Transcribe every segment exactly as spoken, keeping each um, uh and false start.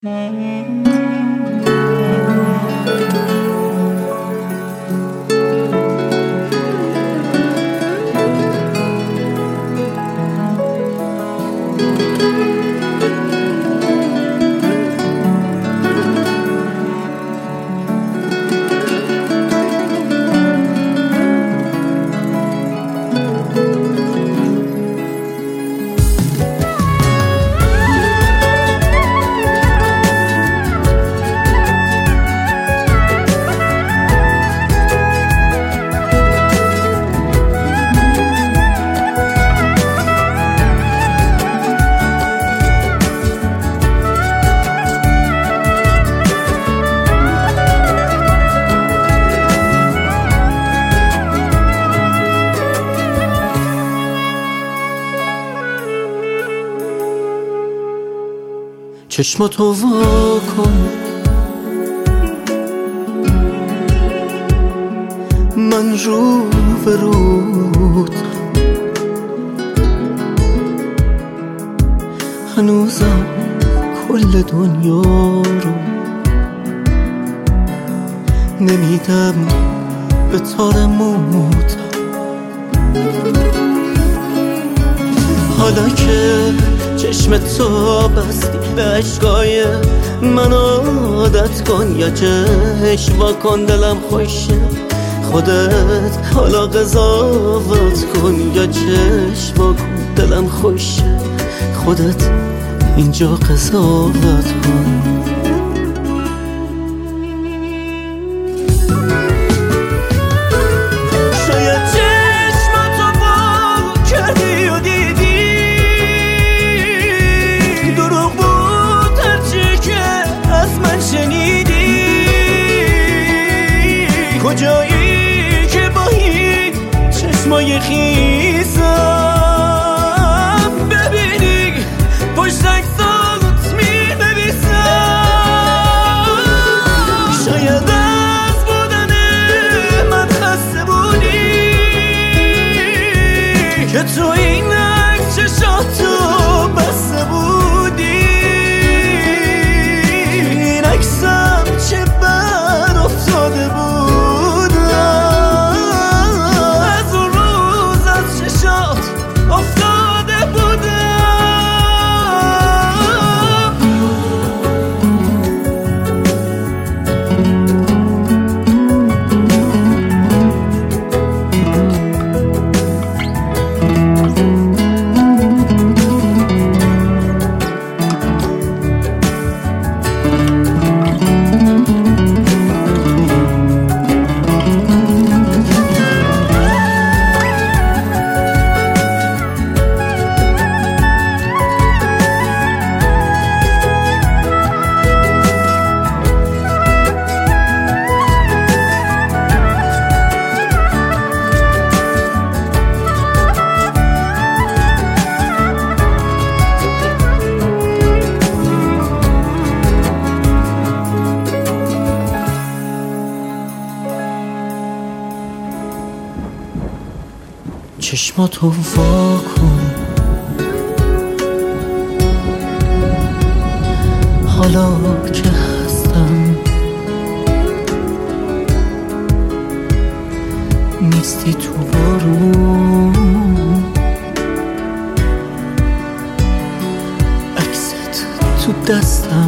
چشماتو وا کن، من رو به رود هنوزم کل دنیا رو نمیدم به تار موت. حالا که چشم تو بستی به عشقای من عادت کن، یا چشم وا کن دلم خوشه خودت حالا قضاوت کن، یا چشم وا کن دلم خوشه خودت اینجا قضاوت کن. کجایی که با این چشمای خیزم ببینی پشت عکسات می‌نویسم. شاید از بودن من خسته بودی که تو این عکس چشاتو بسته بودی. این عکسم چه بد افتاده بود، افتاده بودم. چشماتو وا کن، حالا که هستم نیستی تو بارون، عکست تو دستم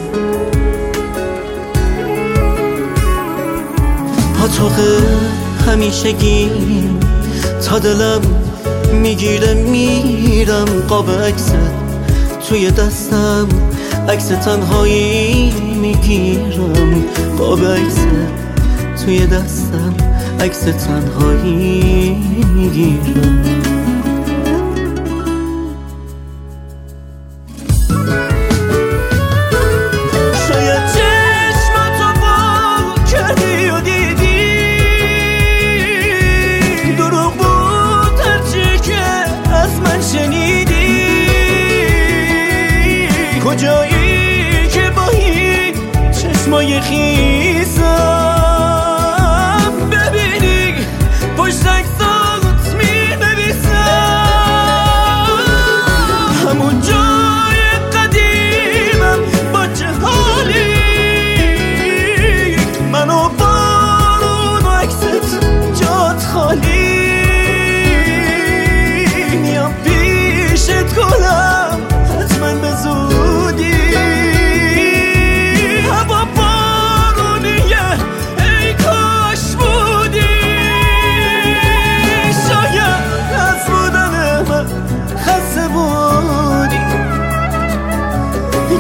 پاتوق همیشگی تا دلم میگیره میرم. قاب عکست توی دستم عکس تنهایی میگیرم. قاب عکست توی دستم عکس تنهایی میگیرم. کجایی که با این چشمای خیزم ببینی پشت عکسات می‌نویسم. همون جای قدیمم با چه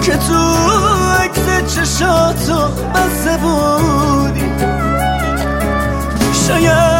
که تو عکس چشاتو بسته بودی. شاید